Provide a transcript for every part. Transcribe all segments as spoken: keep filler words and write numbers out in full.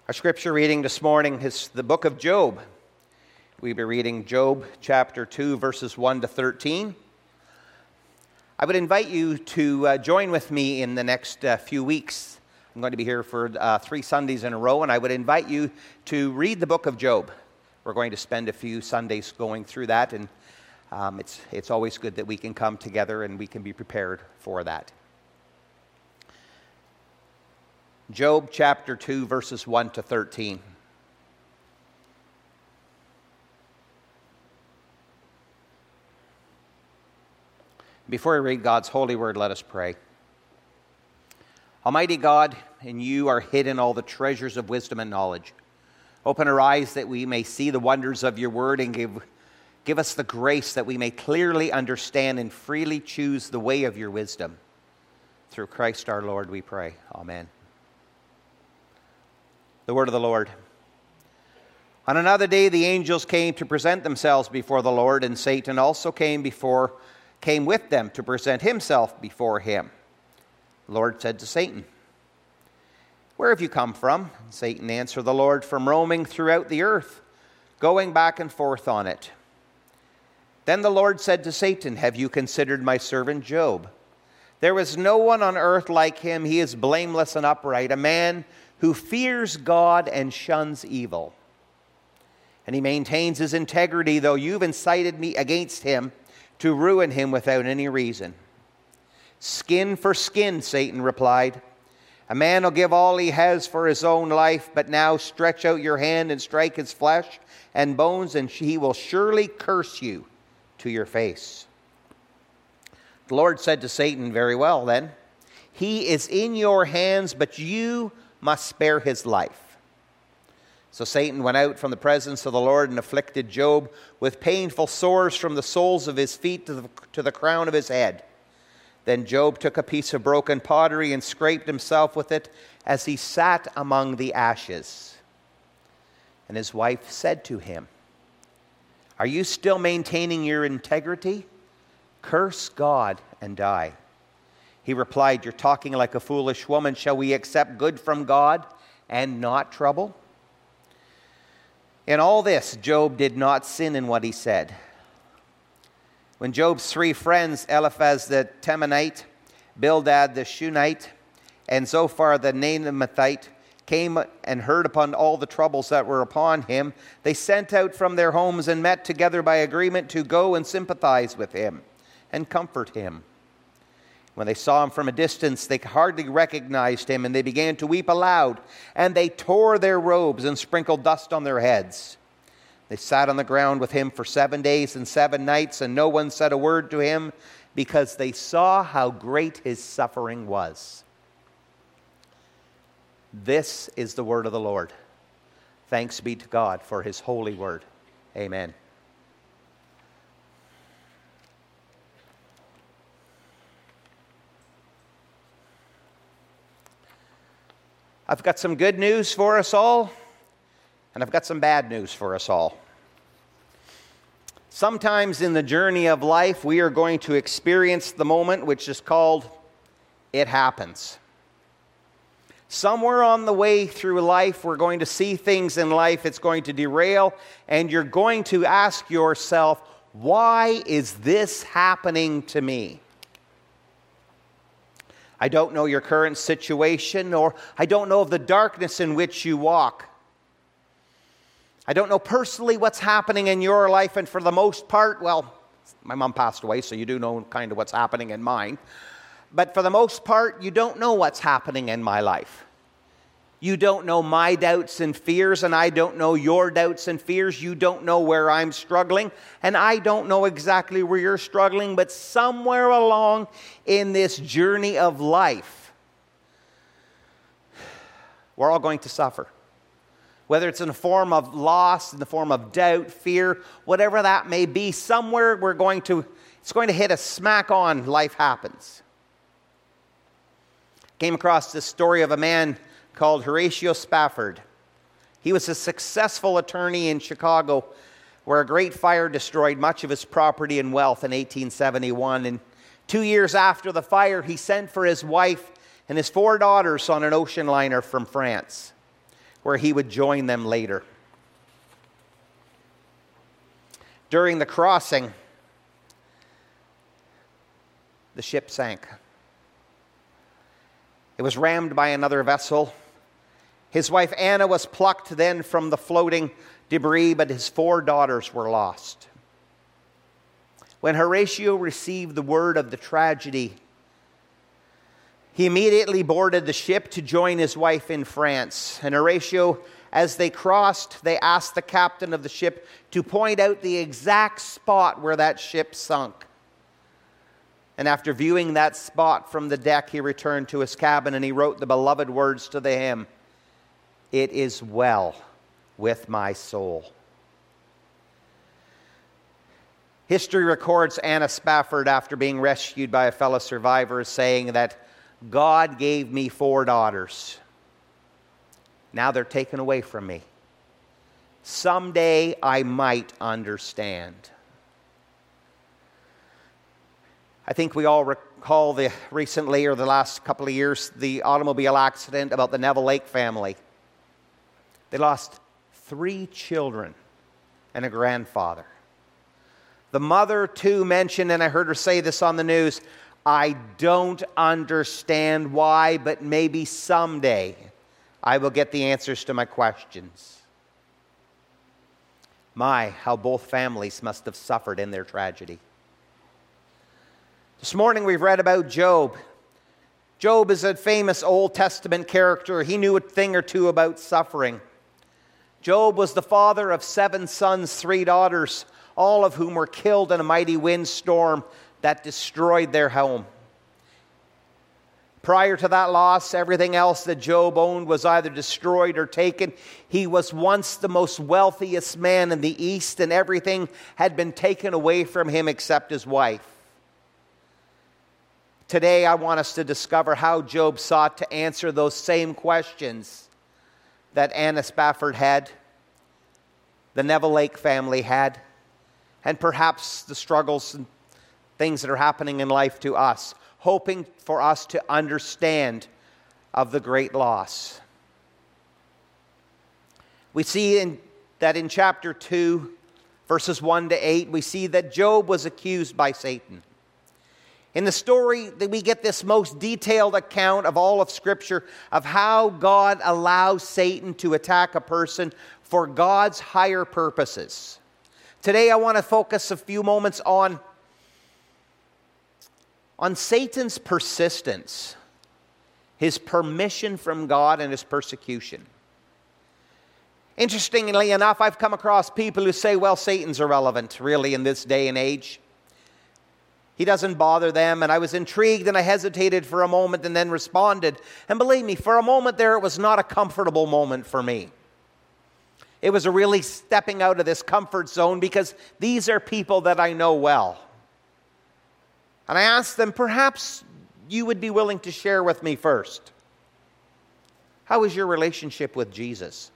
Our scripture reading this morning is the book of Job. We'll be reading Job chapter two, verses one to thirteen. I would invite you to uh, join with me in the next uh, few weeks. I'm going to be here for uh, three Sundays in a row, and I would invite you to read the book of Job. We're going to spend a few Sundays going through that, and um, it's, it's always good that we can come together and we can be prepared for that. Job chapter two, verses one to thirteen. Before I read God's holy word, let us pray. Almighty God, in you are hidden all the treasures of wisdom and knowledge. Open our eyes that we may see the wonders of your word, and give, give us the grace that we may clearly understand and freely choose the way of your wisdom. Through Christ our Lord we pray. Amen. The word of the Lord. On another day the angels came to present themselves before the Lord, and Satan also came before came with them to present himself before him. The Lord said to Satan, "Where have you come from?" And Satan answered the Lord, "From roaming throughout the earth, going back and forth on it." Then the Lord said to Satan, "Have you considered my servant Job? There is no one on earth like him. He is blameless and upright, a man who fears God and shuns evil. And he maintains his integrity, though you've incited me against him to ruin him without any reason." "Skin for skin," Satan replied. "A man will give all he has for his own life, but now stretch out your hand and strike his flesh and bones, and he will surely curse you to your face." The Lord said to Satan, "Very well then. He is in your hands, but you must spare his life." So Satan went out from the presence of the Lord and afflicted Job with painful sores from the soles of his feet to the, to the crown of his head. Then Job took a piece of broken pottery and scraped himself with it as he sat among the ashes. And his wife said to him, "Are you still maintaining your integrity? Curse God and die." He replied, "You're talking like a foolish woman. Shall we accept good from God and not trouble?" In all this, Job did not sin in what he said. When Job's three friends, Eliphaz the Temanite, Bildad the Shunammite, and Zophar the Naamathite, came and heard upon all the troubles that were upon him, they sent out from their homes and met together by agreement to go and sympathize with him and comfort him. When they saw him from a distance, they hardly recognized him, and they began to weep aloud, and they tore their robes and sprinkled dust on their heads. They sat on the ground with him for seven days and seven nights, and no one said a word to him, because they saw how great his suffering was. This is the word of the Lord. Thanks be to God for his holy word. Amen. I've got some good news for us all, and I've got some bad news for us all. Sometimes in the journey of life, we are going to experience the moment which is called, it happens. Somewhere on the way through life, we're going to see things in life, it's going to derail, and you're going to ask yourself, why is this happening to me? I don't know your current situation, or I don't know of the darkness in which you walk. I don't know personally what's happening in your life, and for the most part, well, my mom passed away, so you do know kind of what's happening in mine. But for the most part, you don't know what's happening in my life. You don't know my doubts and fears, and I don't know your doubts and fears. You don't know where I'm struggling, and I don't know exactly where you're struggling, but somewhere along in this journey of life, we're all going to suffer. Whether it's in the form of loss, in the form of doubt, fear, whatever that may be, somewhere we're going to, it's going to hit us smack on, life happens. Came across this story of a man called Horatio Spafford. He was a successful attorney in Chicago where a great fire destroyed much of his property and wealth in eighteen seventy-one. And two years after the fire, he sent for his wife and his four daughters on an ocean liner from France. where he would join them later. During the crossing, the ship sank. It was rammed by another vessel. His wife Anna was plucked then from the floating debris, but his four daughters were lost. When Horatio received the word of the tragedy, he immediately boarded the ship to join his wife in France. And Horatio, as they crossed, they asked the captain of the ship to point out the exact spot where that ship sunk. And after viewing that spot from the deck, he returned to his cabin and he wrote the beloved words to the hymn, "It is well with my soul." History records Anna Spafford, after being rescued by a fellow survivor, saying that God gave me four daughters. Now they're taken away from me. Someday I might understand. I think we all recall the recently, or the last couple of years, the automobile accident about the Neville Lake family. They lost three children and a grandfather. The mother, too, mentioned, and I heard her say this on the news, "I don't understand why, but maybe someday I will get the answers to my questions." My, how both families must have suffered in their tragedy. This morning we've read about Job. Job is a famous Old Testament character. He knew a thing or two about suffering. Job was the father of seven sons, three daughters, all of whom were killed in a mighty windstorm that destroyed their home. Prior to that loss, everything else that Job owned was either destroyed or taken. He was once the most wealthiest man in the East, and everything had been taken away from him except his wife. Today, I want us to discover how Job sought to answer those same questions that Anna Spafford had, the Neville Lake family had, and perhaps the struggles and things that are happening in life to us, hoping for us to understand of the great loss. We see in, that in chapter two, verses one to eight, we see that Job was accused by Satan. In the story, we get this most detailed account of all of Scripture of how God allows Satan to attack a person for God's higher purposes. Today, I want to focus a few moments on, on Satan's persistence, his permission from God, and his persecution. Interestingly enough, I've come across people who say, well, Satan's irrelevant, really, in this day and age. He doesn't bother them, and I was intrigued and I hesitated for a moment and then responded. And believe me, for a moment there, it was not a comfortable moment for me. It was a really stepping out of this comfort zone because these are people that I know well. And I asked them, perhaps you would be willing to share with me first. How is your relationship with Jesus?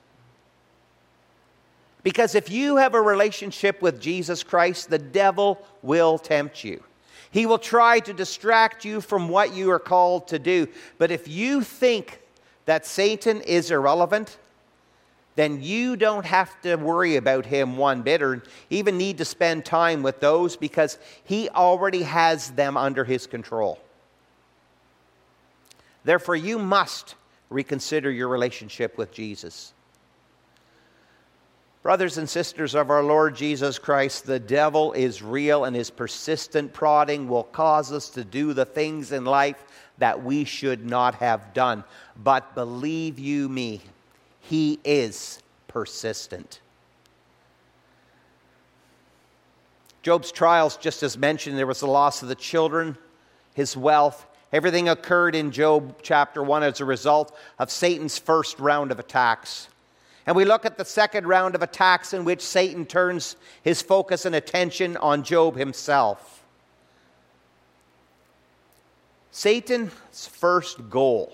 Because if you have a relationship with Jesus Christ, the devil will tempt you. He will try to distract you from what you are called to do. But if you think that Satan is irrelevant, then you don't have to worry about him one bit or even need to spend time with those because he already has them under his control. Therefore, you must reconsider your relationship with Jesus. Brothers and sisters of our Lord Jesus Christ, the devil is real, and his persistent prodding will cause us to do the things in life that we should not have done. But believe you me, he is persistent. Job's trials, just as mentioned, there was the loss of the children, his wealth. Everything occurred in Job chapter one as a result of Satan's first round of attacks. And we look at the second round of attacks in which Satan turns his focus and attention on Job himself. Satan's first goal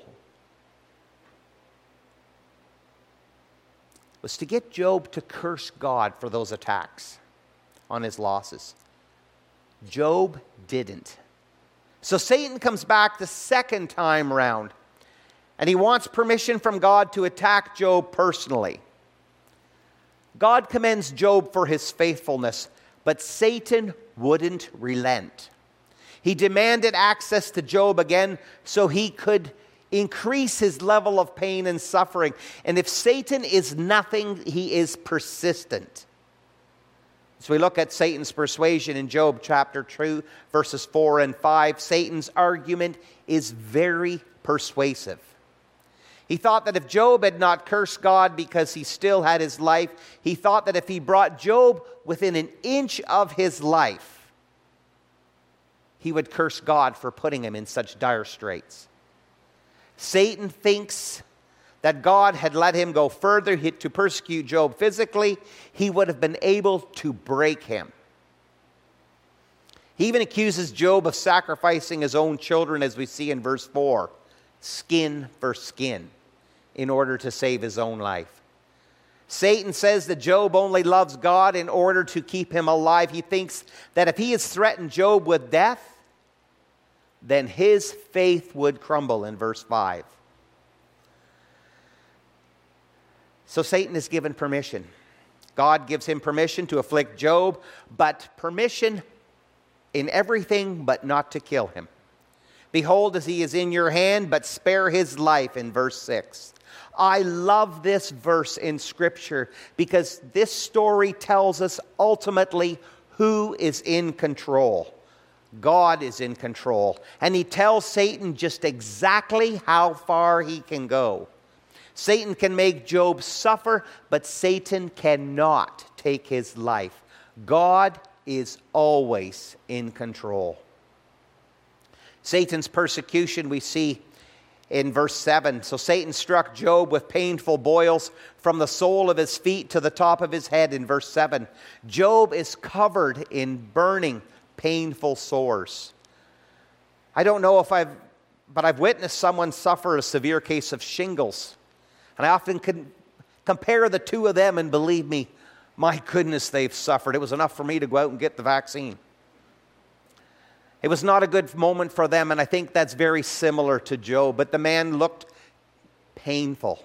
was to get Job to curse God for those attacks on his losses. Job didn't. So Satan comes back the second time round. And he wants permission from God to attack Job personally. God commends Job for his faithfulness, but Satan wouldn't relent. He demanded access to Job again so he could increase his level of pain and suffering. And if Satan is nothing, he is persistent. So we look at Satan's persuasion in Job chapter two, verses four and five. Satan's argument is very persuasive. He thought that if Job had not cursed God because he still had his life, he thought that if he brought Job within an inch of his life, he would curse God for putting him in such dire straits. Satan thinks that God had let him go further to persecute Job physically. He would have been able to break him. He even accuses Job of sacrificing his own children, as we see in verse four, skin for skin, in order to save his own life. Satan says that Job only loves God in order to keep him alive. He thinks that if he has threatened Job with death, then his faith would crumble in verse five. So Satan is given permission. God gives him permission to afflict Job, but permission in everything but not to kill him. Behold, as he is in your hand, but spare his life, in verse six. I love this verse in Scripture because this story tells us ultimately who is in control. God is in control. And he tells Satan just exactly how far he can go. Satan can make Job suffer, but Satan cannot take his life. God is always in control. Satan's persecution we see in verse seven. So Satan struck Job with painful boils from the sole of his feet to the top of his head in verse seven. Job is covered in burning, painful sores. I don't know if I've, but I've witnessed someone suffer a severe case of shingles. And I often can compare the two of them, and believe me, my goodness, they've suffered. It was enough for me to go out and get the vaccine. It was not a good moment for them, and I think that's very similar to Job. But the man looked painful.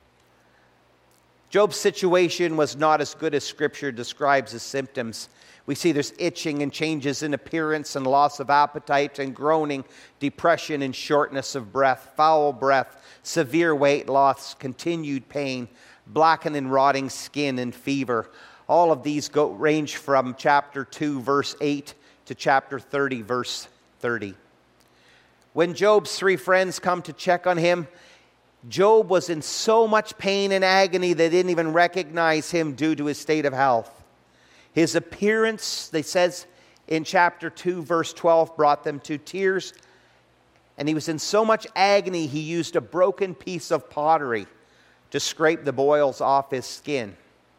Job's situation was not as good as Scripture describes his symptoms. We see there's itching and changes in appearance and loss of appetite and groaning, depression and shortness of breath, foul breath, severe weight loss, continued pain, blackened and rotting skin, and fever. All of these go, range from chapter two, verse eight, to chapter thirty, verse thirty. When Job's three friends come to check on him, Job was in so much pain and agony they didn't even recognize him due to his state of health. His appearance, they says in chapter two, verse twelve, brought them to tears. And he was in so much agony, he used a broken piece of pottery to scrape the boils off his skin.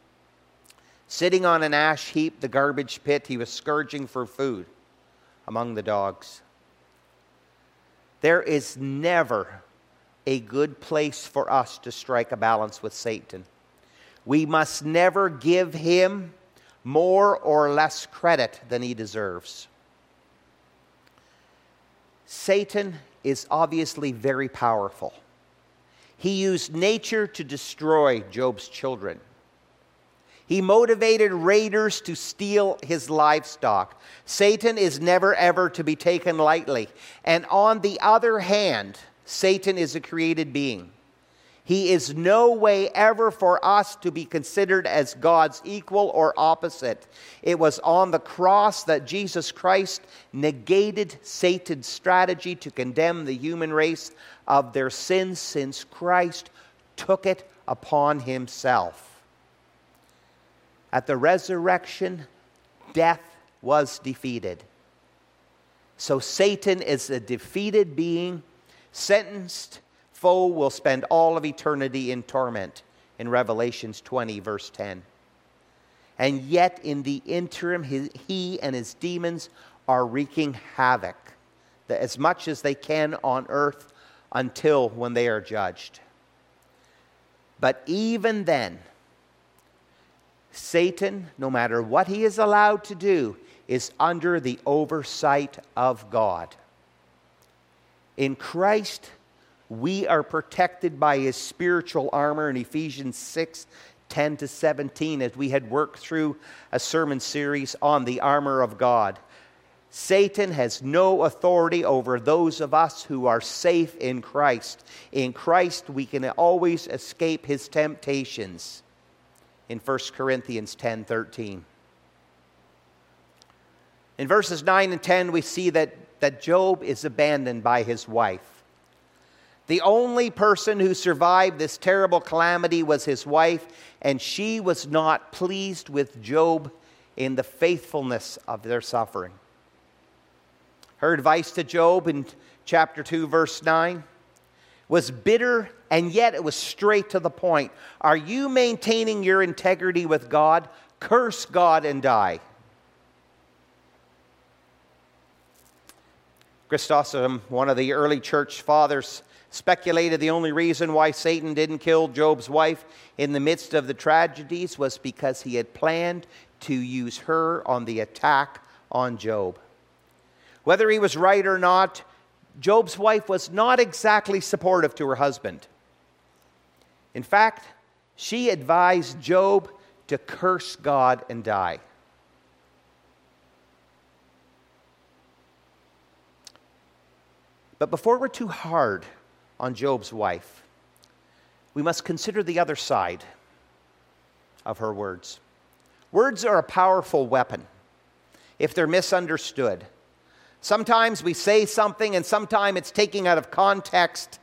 Sitting on an ash heap, the garbage pit, he was scourging for food among the dogs. There is never a good place for us to strike a balance with Satan. We must never give him more or less credit than he deserves. Satan is obviously very powerful. He used nature to destroy Job's children. He motivated raiders to steal his livestock. Satan is never ever to be taken lightly. And on the other hand, Satan is a created being. He is no way ever for us to be considered as God's equal or opposite. It was on the cross that Jesus Christ negated Satan's strategy to condemn the human race of their sins, since Christ took it upon himself. At the resurrection, death was defeated. So Satan is a defeated being, sentenced foe will spend all of eternity in torment in Revelations twenty, verse ten. And yet in the interim, he, he and his demons are wreaking havoc as much as they can on earth until when they are judged. But even then, Satan, no matter what he is allowed to do, is under the oversight of God. In Christ, We are protected by his spiritual armor in Ephesians six, ten to seventeen, as we had worked through a sermon series on the armor of God. Satan has no authority over those of us who are safe in Christ. In Christ, we can always escape his temptations. In First Corinthians ten thirteen. In verses nine and ten, we see that, that Job is abandoned by his wife. The only person who survived this terrible calamity was his wife, and she was not pleased with Job in the faithfulness of their suffering. Her advice to Job in chapter two, verse nine, was bitter, and yet it was straight to the point. Are you maintaining your integrity with God? Curse God and die. Chrysostom, one of the early church fathers, speculated the only reason why Satan didn't kill Job's wife in the midst of the tragedies was because he had planned to use her on the attack on Job. Whether he was right or not, Job's wife was not exactly supportive to her husband. In fact, she advised Job to curse God and die. But before we're too hard on Job's wife, we must consider the other side of her words. Words are a powerful weapon if they're misunderstood. Sometimes we say something and sometimes it's taken out of context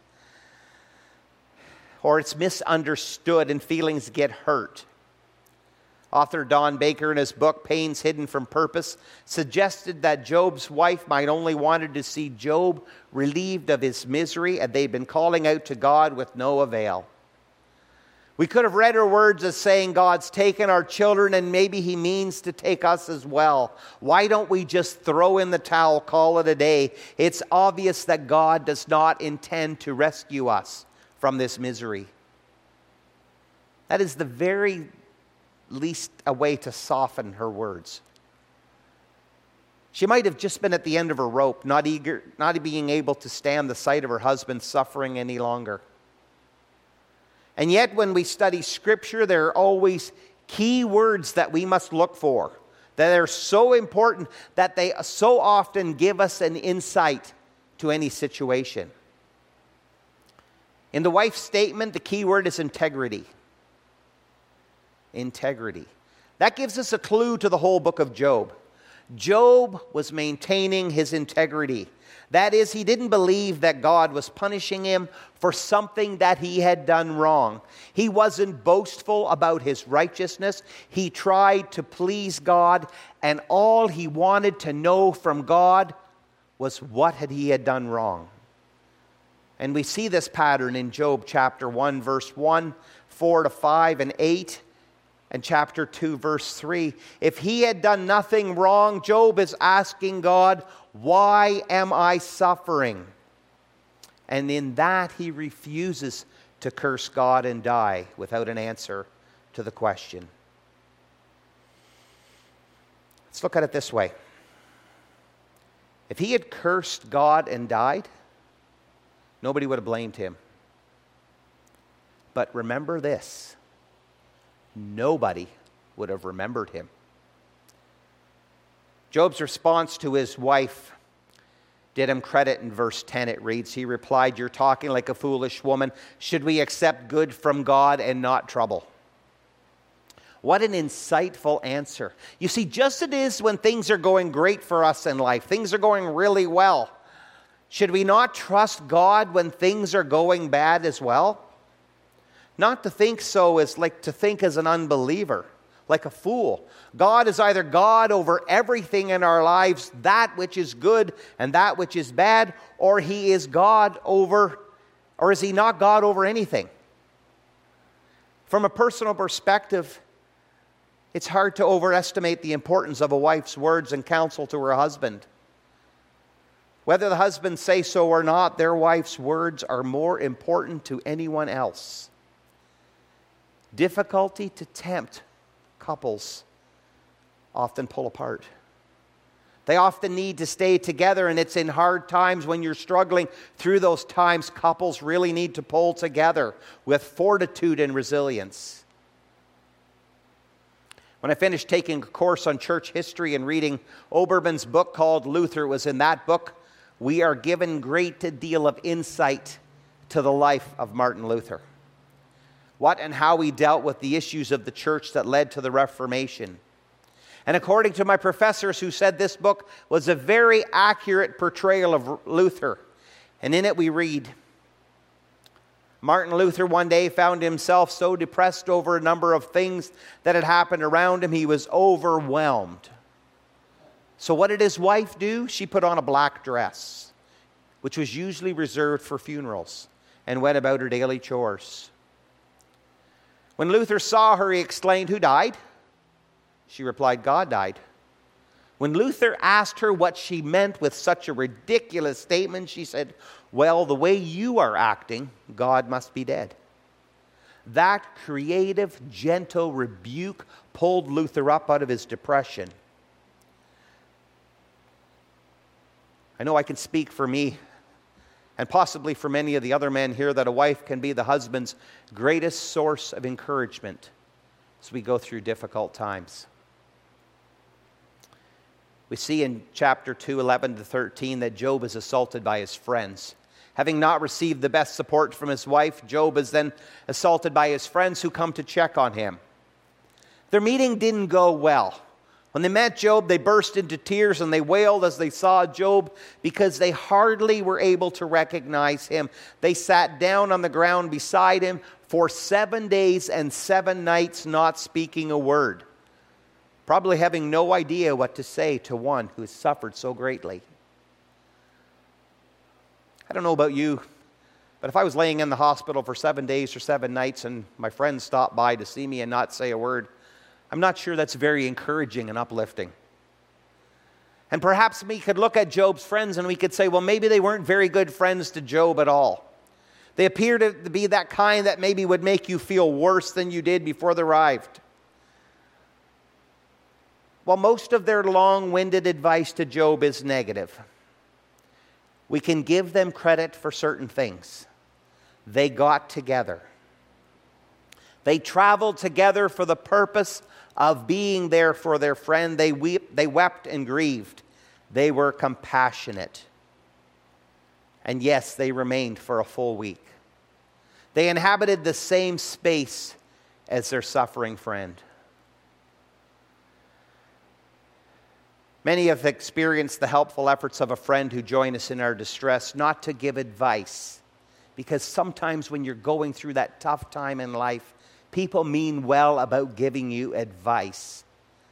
or it's misunderstood and feelings get hurt. Author Don Baker, in his book, Pains Hidden from Purpose, suggested that Job's wife might only wanted to see Job relieved of his misery, and they'd been calling out to God with no avail. We could have read her words as saying, God's taken our children and maybe he means to take us as well. Why don't we just throw in the towel, call it a day? It's obvious that God does not intend to rescue us from this misery. That is the very least a way to soften her words. She might have just been at the end of her rope, not eager, not being able to stand the sight of her husband suffering any longer. And yet, when we study Scripture, there are always key words that we must look for, that are so important that they so often give us an insight to any situation. In the wife's statement, the key word is integrity. Integrity. That gives us a clue to the whole book of Job. Job was maintaining his integrity. That is, he didn't believe that God was punishing him for something that he had done wrong. He wasn't boastful about his righteousness. He tried to please God, and all he wanted to know from God was what had he had done wrong. And we see this pattern in Job chapter one, verse one, four to five, and eight. And chapter two, verse three. If he had done nothing wrong, Job is asking God, why am I suffering? And in that, he refuses to curse God and die without an answer to the question. Let's look at it this way. If he had cursed God and died, nobody would have blamed him. But remember this. Nobody would have remembered him. Job's response to his wife did him credit. In verse ten it reads, he replied, "You're talking like a foolish woman. Should we accept good from God and not trouble?" What an insightful answer. You see, just it is when things are going great for us in life, things are going really well. Should we not trust God when things are going bad as well? Not to think so is like to think as an unbeliever, like a fool. God is either God over everything in our lives, that which is good and that which is bad, or he is God over, or is he not God over anything? From a personal perspective, it's hard to overestimate the importance of a wife's words and counsel to her husband. Whether the husband say so or not, their wife's words are more important to anyone else. Difficulty to tempt couples often pull apart. They often need to stay together, and it's in hard times when you're struggling through those times, couples really need to pull together with fortitude and resilience. When I finished taking a course on church history and reading Obermann's book called Luther, it was in that book we are given a great deal of insight to the life of Martin Luther. What and how he dealt with the issues of the church that led to the Reformation. And according to my professors who said this book was a very accurate portrayal of Luther. And in it we read, Martin Luther one day found himself so depressed over a number of things that had happened around him, he was overwhelmed. So what did his wife do? She put on a black dress, which was usually reserved for funerals, and went about her daily chores. When Luther saw her, he exclaimed, "Who died?" She replied, "God died." When Luther asked her what she meant with such a ridiculous statement, she said, "Well, the way you are acting, God must be dead." That creative, gentle rebuke pulled Luther up out of his depression. I know I can speak for me, and possibly for many of the other men here, that a wife can be the husband's greatest source of encouragement as we go through difficult times. We see in chapter two, eleven to thirteen, that Job is assaulted by his friends. Having not received the best support from his wife, Job is then assaulted by his friends who come to check on him. Their meeting didn't go well. When they met Job, they burst into tears and they wailed as they saw Job because they hardly were able to recognize him. They sat down on the ground beside him for seven days and seven nights, not speaking a word, probably having no idea what to say to one who has suffered so greatly. I don't know about you, but if I was laying in the hospital for seven days or seven nights and my friends stopped by to see me and not say a word, I'm not sure that's very encouraging and uplifting. And perhaps we could look at Job's friends and we could say, well, maybe they weren't very good friends to Job at all. They appear to be that kind that maybe would make you feel worse than you did before they arrived. While most of their long-winded advice to Job is negative, we can give them credit for certain things. They got together. They traveled together for the purpose of being there for their friend. They weep, they wept and grieved. They were compassionate. And yes, they remained for a full week. They inhabited the same space as their suffering friend. Many have experienced the helpful efforts of a friend who joined us in our distress, not to give advice, because sometimes when you're going through that tough time in life, people mean well about giving you advice.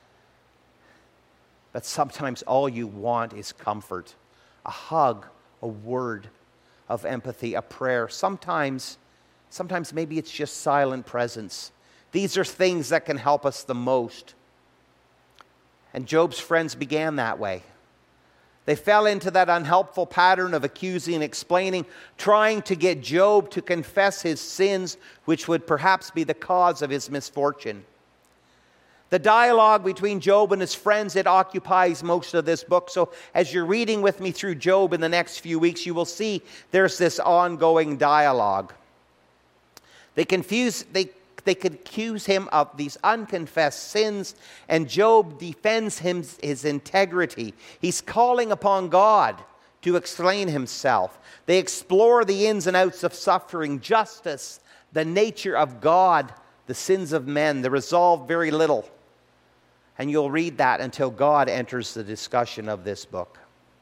But sometimes all you want is comfort, a hug, a word of empathy, a prayer. Sometimes, sometimes maybe it's just silent presence. These are things that can help us the most. And Job's friends began that way. They fell into that unhelpful pattern of accusing and explaining, trying to get Job to confess his sins, which would perhaps be the cause of his misfortune. The dialogue between Job and his friends, it occupies most of this book. So as you're reading with me through Job in the next few weeks, you will see there's this ongoing dialogue. They confuse, they They could accuse him of these unconfessed sins, and Job defends him, his integrity. He's calling upon God to explain himself. They explore the ins and outs of suffering, justice, the nature of God, the sins of men. They resolve very little. And you'll read that until God enters the discussion of this book.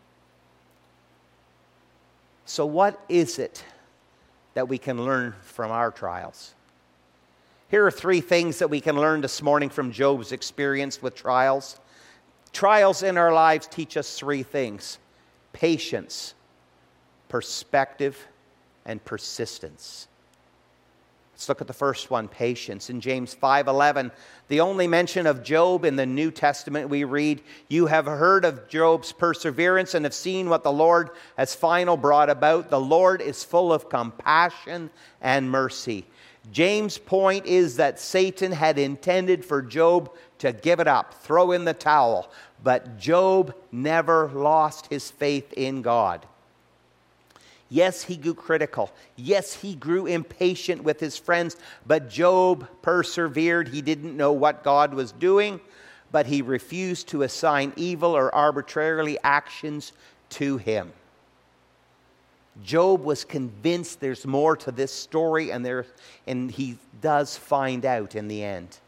So what is it that we can learn from our trials? Here are three things that we can learn this morning from Job's experience with trials. Trials in our lives teach us three things: patience, perspective, and persistence. Let's look at the first one, patience. In James five eleven, the only mention of Job in the New Testament, we read, "You have heard of Job's perseverance and have seen what the Lord has finally brought about. The Lord is full of compassion and mercy." James' point is that Satan had intended for Job to give it up, throw in the towel. But Job never lost his faith in God. Yes, he grew critical. Yes, he grew impatient with his friends. But Job persevered. He didn't know what God was doing, but he refused to assign evil or arbitrarily actions to him. Job was convinced there's more to this story, and there, and he does find out in the end.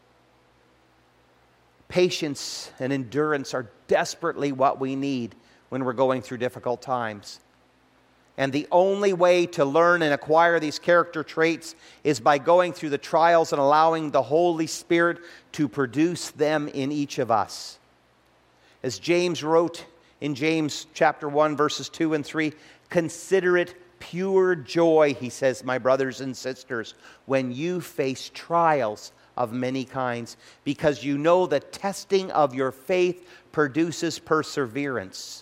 Patience and endurance are desperately what we need when we're going through difficult times. And the only way to learn and acquire these character traits is by going through the trials and allowing the Holy Spirit to produce them in each of us. As James wrote in James chapter one, verses two and three, consider it pure joy, he says, my brothers and sisters, when you face trials of many kinds, because you know the testing of your faith produces perseverance.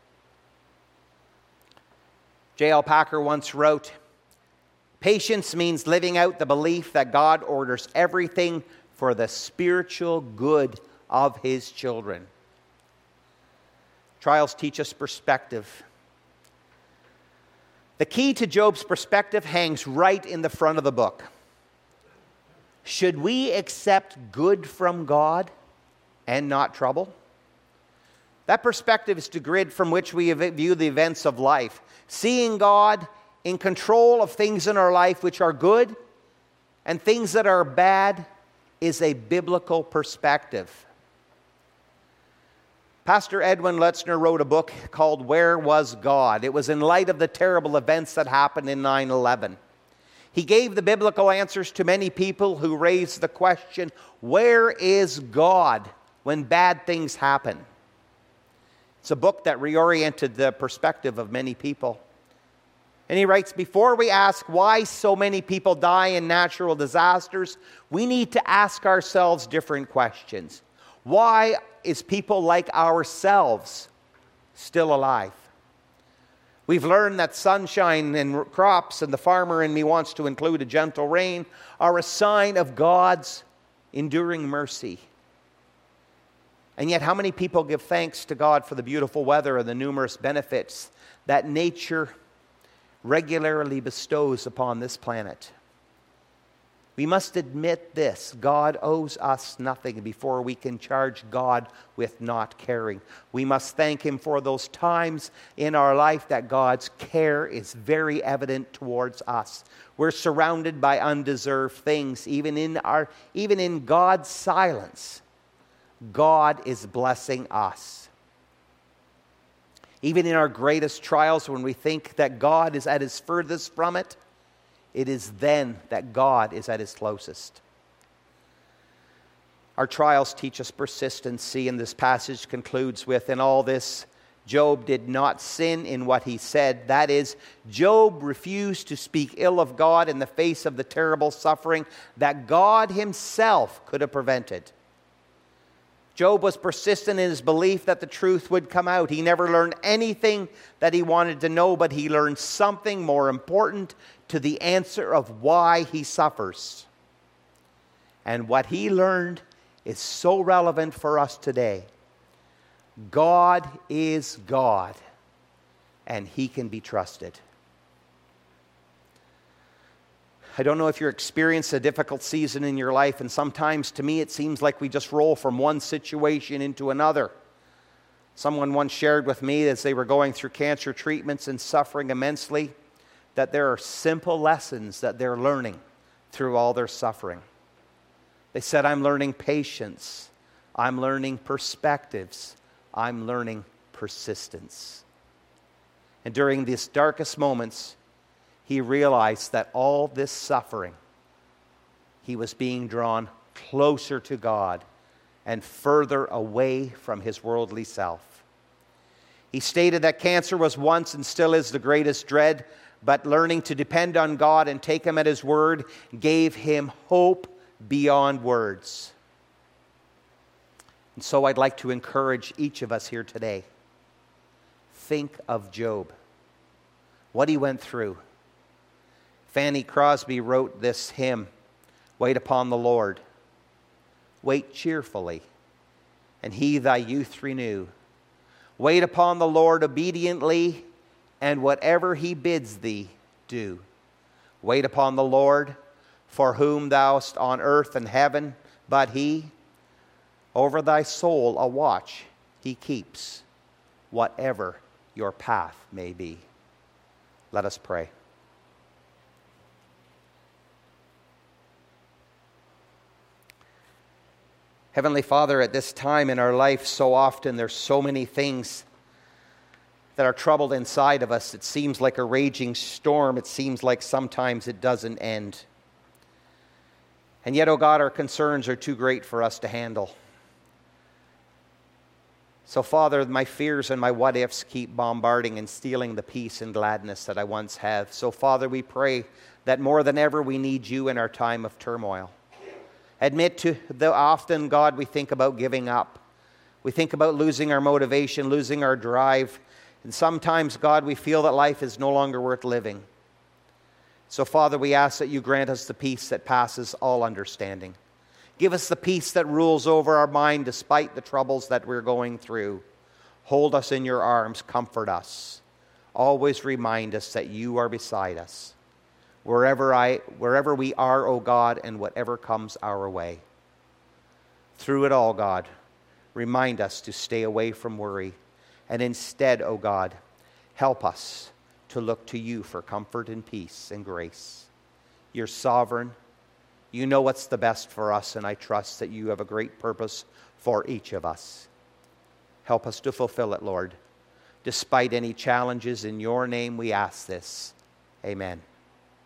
J L Packer once wrote, patience means living out the belief that God orders everything for the spiritual good of His children. Trials teach us perspective. The key to Job's perspective hangs right in the front of the book. Should we accept good from God and not trouble? That perspective is the grid from which we view the events of life. Seeing God in control of things in our life which are good and things that are bad is a biblical perspective. Pastor Edwin Lutzner wrote a book called Where Was God? It was in light of the terrible events that happened in nine eleven. He gave the biblical answers to many people who raised the question, where is God when bad things happen? It's a book that reoriented the perspective of many people. And he writes, before we ask why so many people die in natural disasters, we need to ask ourselves different questions. Why is people like ourselves still alive? We've learned that sunshine and crops and the farmer in me wants to include a gentle rain are a sign of God's enduring mercy. And yet how many people give thanks to God for the beautiful weather and the numerous benefits that nature regularly bestows upon this planet? We must admit this: God owes us nothing before we can charge God with not caring. We must thank Him for those times in our life that God's care is very evident towards us. We're surrounded by undeserved things. Even in our, even in God's silence, God is blessing us. Even in our greatest trials, when we think that God is at His furthest from it, it is then that God is at His closest. Our trials teach us persistency, and this passage concludes with, in all this, Job did not sin in what he said. That is, Job refused to speak ill of God in the face of the terrible suffering that God Himself could have prevented. Job was persistent in his belief that the truth would come out. He never learned anything that he wanted to know, but he learned something more important to the answer of why he suffers. And what he learned is so relevant for us today. God is God, and He can be trusted. I don't know if you're experiencing a difficult season in your life, and sometimes to me it seems like we just roll from one situation into another. Someone once shared with me as they were going through cancer treatments and suffering immensely that there are simple lessons that they're learning through all their suffering. They said, I'm learning patience, I'm learning perspectives, I'm learning persistence. And during these darkest moments, he realized that all this suffering, he was being drawn closer to God and further away from his worldly self. He stated that cancer was once and still is the greatest dread, but learning to depend on God and take Him at His word gave him hope beyond words. And so I'd like to encourage each of us here today. Think of Job, what he went through. Fanny Crosby wrote this hymn, Wait upon the Lord. Wait cheerfully, and he thy youth renew. Wait upon the Lord obediently, and whatever he bids thee, do. Wait upon the Lord, for whom thou art on earth and heaven, but he, over thy soul a watch he keeps, whatever your path may be. Let us pray. Heavenly Father, at this time in our life, so often there's so many things that are troubled inside of us. It seems like a raging storm. It seems like sometimes it doesn't end. And yet, oh God, our concerns are too great for us to handle. So, Father, my fears and my what-ifs keep bombarding and stealing the peace and gladness that I once had. So, Father, we pray that more than ever we need you in our time of turmoil. Admit to the often, God, we think about giving up. We think about losing our motivation, losing our drive. And sometimes, God, we feel that life is no longer worth living. So, Father, we ask that you grant us the peace that passes all understanding. Give us the peace that rules over our mind despite the troubles that we're going through. Hold us in your arms. Comfort us. Always remind us that you are beside us. Wherever I, wherever we are, O God, and whatever comes our way. Through it all, God, remind us to stay away from worry. And instead, O God, help us to look to you for comfort and peace and grace. You're sovereign. You know what's the best for us, and I trust that you have a great purpose for each of us. Help us to fulfill it, Lord. Despite any challenges, in your name we ask this. Amen.